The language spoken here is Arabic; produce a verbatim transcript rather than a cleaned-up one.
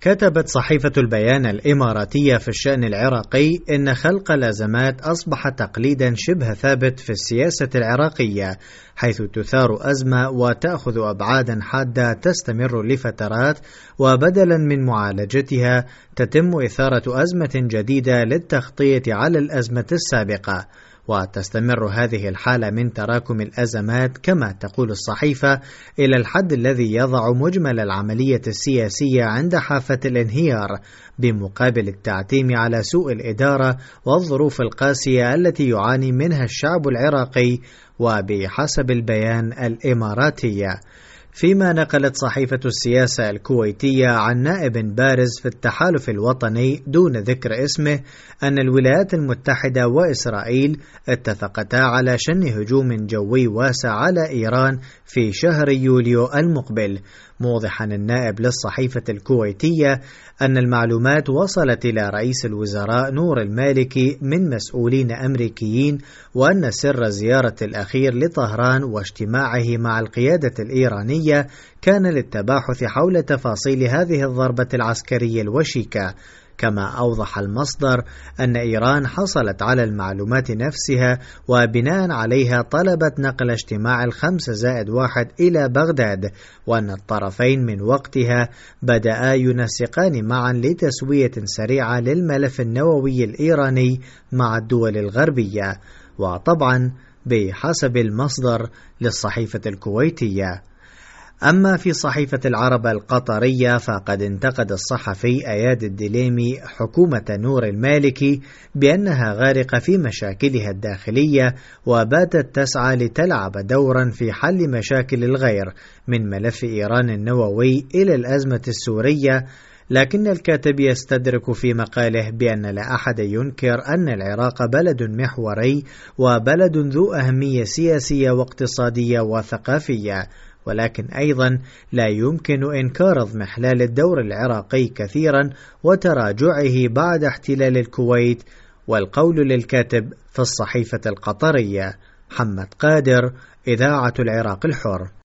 كتبت صحيفة البيان الإماراتية في الشأن العراقي إن خلق الأزمات أصبح تقليدا شبه ثابت في السياسة العراقية، حيث تثار أزمة وتأخذ أبعادا حادة تستمر لفترات، وبدلا من معالجتها تتم إثارة أزمة جديدة للتغطية على الأزمة السابقة. وتستمر هذه الحالة من تراكم الأزمات كما تقول الصحيفة إلى الحد الذي يضع مجمل العملية السياسية عند حافة الانهيار، بمقابل التعتيم على سوء الإدارة والظروف القاسية التي يعاني منها الشعب العراقي، وبحسب البيان الإماراتي. فيما نقلت صحيفة السياسة الكويتية عن نائب بارز في التحالف الوطني دون ذكر اسمه أن الولايات المتحدة وإسرائيل اتفقتا على شن هجوم جوي واسع على إيران في شهر يوليو المقبل، موضحا النائب للصحيفة الكويتية أن المعلومات وصلت إلى رئيس الوزراء نور المالكي من مسؤولين أمريكيين، وأن سر زيارة الأخير لطهران واجتماعه مع القيادة الإيرانية كان للتباحث حول تفاصيل هذه الضربة العسكرية الوشيكة. كما أوضح المصدر أن إيران حصلت على المعلومات نفسها وبناء عليها طلبت نقل اجتماع الخمسة زائد واحد إلى بغداد، وأن الطرفين من وقتها بدأ ينسقان معا لتسوية سريعة للملف النووي الإيراني مع الدول الغربية، وطبعا بحسب المصدر للصحيفة الكويتية. أما في صحيفة العرب القطرية فقد انتقد الصحفي أياد الدليمي حكومة نور المالكي بأنها غارقة في مشاكلها الداخلية، وباتت تسعى لتلعب دورا في حل مشاكل الغير من ملف إيران النووي إلى الأزمة السورية. لكن الكاتب يستدرك في مقاله بأن لا أحد ينكر أن العراق بلد محوري وبلد ذو أهمية سياسية واقتصادية وثقافية، ولكن أيضا لا يمكن إنكار اضمحلال الدور العراقي كثيرا وتراجعه بعد احتلال الكويت. والقول للكاتب في الصحيفة القطرية. محمد قادر، إذاعة العراق الحر.